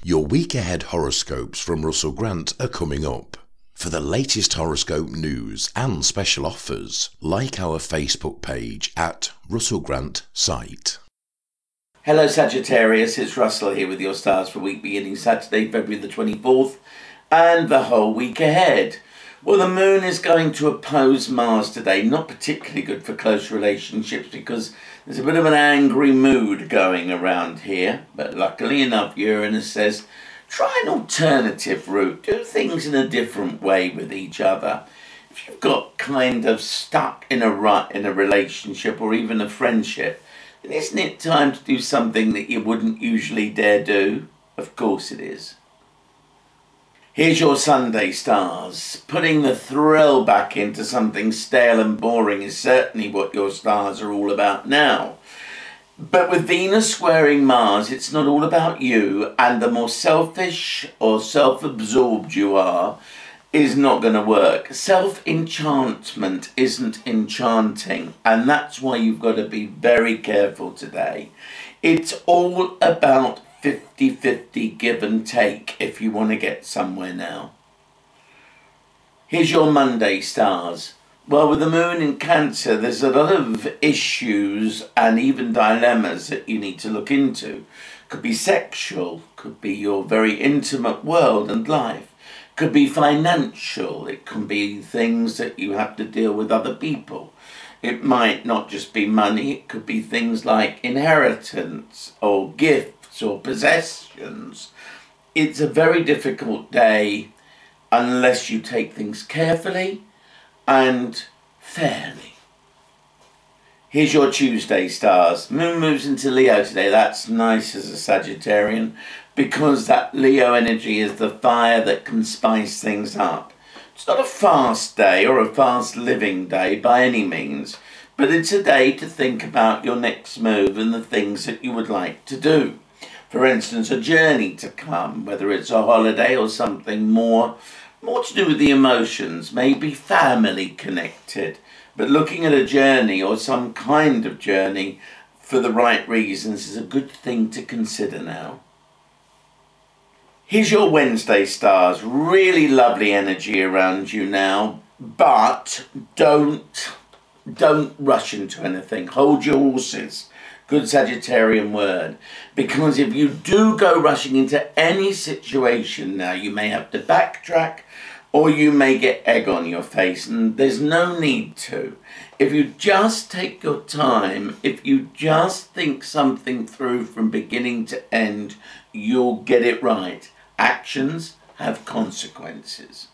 Your week ahead horoscopes from Russell Grant are coming up. For the latest horoscope news and special offers, like our Facebook page at Russell Grant Site. Hello Sagittarius, it's Russell here with your stars for week beginning Saturday, February the 24th and the whole week ahead. Well, the moon is going to oppose Mars today, not particularly good for close relationships because there's a bit of an angry mood going around here. But luckily enough, Uranus says, try an alternative route, do things in a different way with each other. If you've got kind of stuck in a rut in a relationship or even a friendship, then isn't it time to do something that you wouldn't usually dare do? Of course it is. Here's your Sunday stars. Putting the thrill back into something stale and boring is certainly what your stars are all about now. But with Venus squaring Mars, it's not all about you, and the more selfish or self-absorbed you are is not going to work. Self-enchantment isn't enchanting, and that's why you've got to be very careful today. It's all about 50-50 give and take if you want to get somewhere now. Here's your Monday stars. Well, with the moon in Cancer, there's a lot of issues and even dilemmas that you need to look into. Could be sexual, could be your very intimate world and life. Could be financial, it can be things that you have to deal with other people. It might not just be money, it could be things like inheritance or gifts or possessions. It's a very difficult day unless you take things carefully and fairly. Here's your Tuesday stars. Moon moves into Leo today. That's nice as a Sagittarian because that Leo energy is the fire that can spice things up. It's not a fast day or a fast living day by any means, but it's a day to think about your next move and the things that you would like to do. For instance, a journey to come, whether it's a holiday or something more to do with the emotions, maybe family connected, but looking at a journey or some kind of journey for the right reasons is a good thing to consider now. Here's your Wednesday stars. Really lovely energy around you now, but don't rush into anything. Hold your horses. Good Sagittarian word. Because if you do go rushing into any situation now, you may have to backtrack or you may get egg on your face, and there's no need to. If you just take your time, if you just think something through from beginning to end, you'll get it right. Actions have consequences.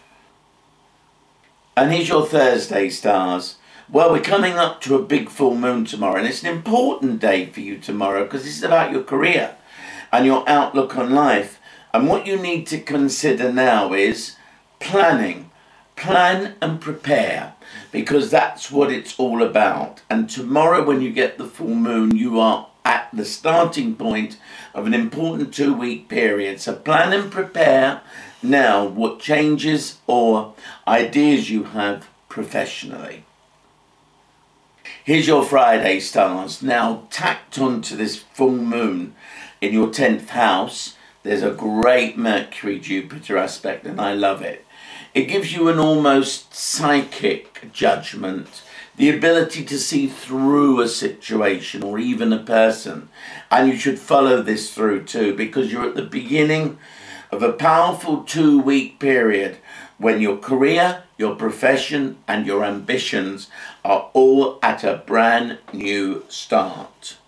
And here's your Thursday stars. Well, we're coming up to a big full moon tomorrow, and it's an important day for you tomorrow because this is about your career and your outlook on life. And what you need to consider now is planning. Plan and prepare, because that's what it's all about. And tomorrow when you get the full moon, you are at the starting point of an important 2-week period. So plan and prepare now what changes or ideas you have professionally. Here's your Friday stars. Now, tacked onto this full moon in your 10th house, there's a great Mercury-Jupiter aspect, and I love it. It gives you an almost psychic judgment, the ability to see through a situation or even a person. And you should follow this through too, because you're at the beginning of a powerful 2-week period when your career, your profession, and your ambitions are all at a brand new start.